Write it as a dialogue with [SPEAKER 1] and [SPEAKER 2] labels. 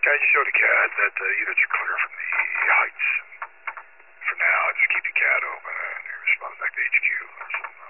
[SPEAKER 1] I just showed the cat that you that you're clear from the heights. For now, just keep the cat open and respond back to HQ.